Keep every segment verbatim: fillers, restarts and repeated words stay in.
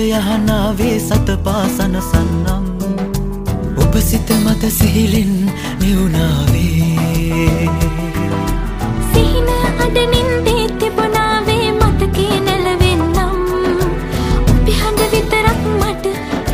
යහනාවේ සත පාසන සන්නම් ඔබ සිත මත සිහිලෙන් නිවුණාවේ සිහින අඩනින් දේ තිබුණාවේ මතකේ නැලවෙන්නම් ඔබේ හඬ විතරක් මට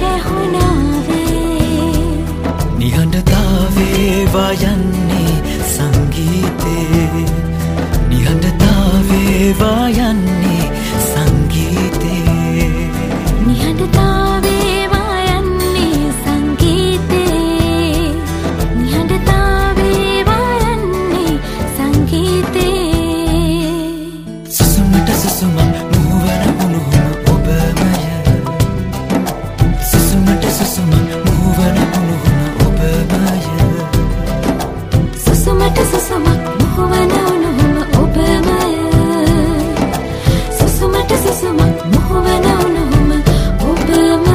ඇහුණාවේ නිහඬතාවේ වායන්නේ සංගීතේ නිහඬතාවේ වායන්නේ සංගීතේ නිහඬතාවේ වායන්නේ සංගීතේ නිහඬතාවේ වායන්නේ සංගීතේ සුසුමට සුසුම මුහුවන උණුහුම ඔබමය සුසුමට සුසුම මුහුවන උණුහුම ඔබමය සුසුමට සුසුම මුහුවන උණුහුම ඔබමය සුසුමට සුසුම මුහුවන උණුහුම ඔබමය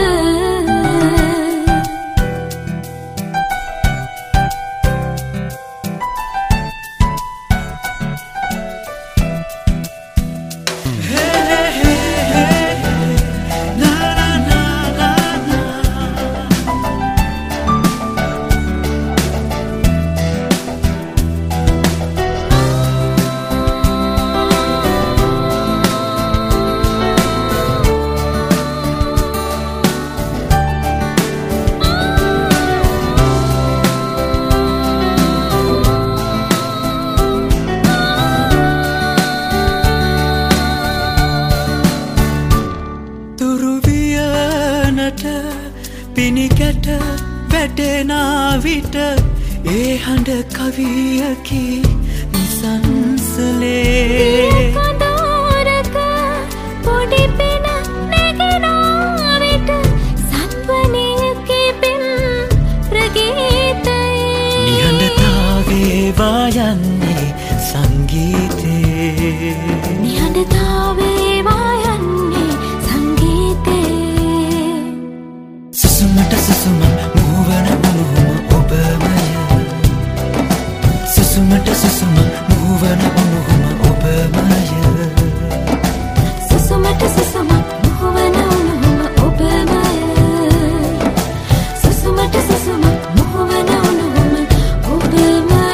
පිනිකැට වැටෙනා විට ඒ හඬ කවියකි නිසංසලේ කඳවුරක පොඩි පෙන නැගෙනා විට සත්වනයකි පෙම් ප්‍රගීතයේ නිහඬතාවේ වායන්නේ සංගීතේ නිහඬතාවේ වායන්නේ සංගීතේ සුසුමට සුසුම මුහුවන උණුහුම ඔබමය සුසුමට සුසුම මුහුවන උණුහුම ඔබමය සුසුමට සුසුම මුහුවන උණුහුම ඔබමය සුසුමට සුසුම මුහුවන උණුහුම ඔබමය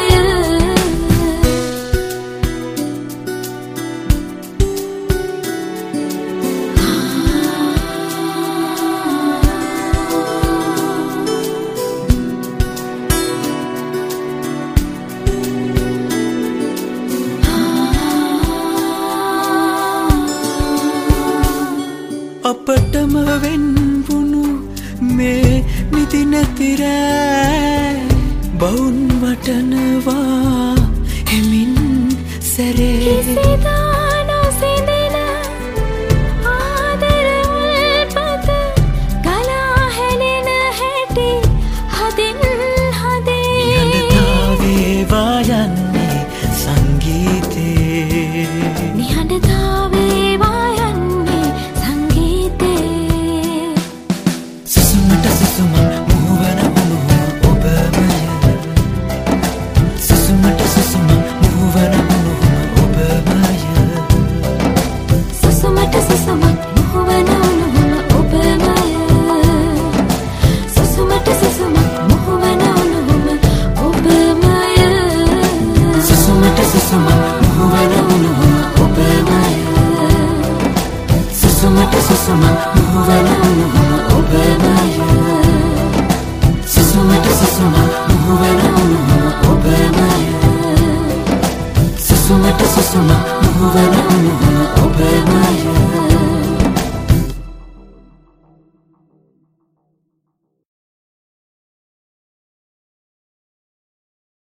අපටම වෙන්වුණු මේ නිදි නැති රෑ බවුන් වටනවා හෙමින් සැරේ කිසිදා නොසිඳෙන ආදර උල්පත ගලා හැලෙන හැටි හදින් හදේ නිහඬතාවේ වායන්නේ සංගීතේ නිහඬතාවේ වායන්නේ සංගීතේ සුසුමට සුසුම මුහුවන උණුහුම ඔබමය සුසුමට සුසුම මුහුවන උණුහුම ඔබමය සුසුමට සුසුම මුහුවන උණුහුම ඔබමය සුසුමට සුසුම මුහුවන උණුහුම ඔබමය සුසුමට සුසුම මුහුවන උණුහුම ඔබමය සුසුමට සුසුම මුහුවන උණුහුම ඔබමය සුසුමට සුසුම මුහුවන උණුහුම ඔබමය සුසුමට සුසුම මුහුවන උණුහුම ඔබමය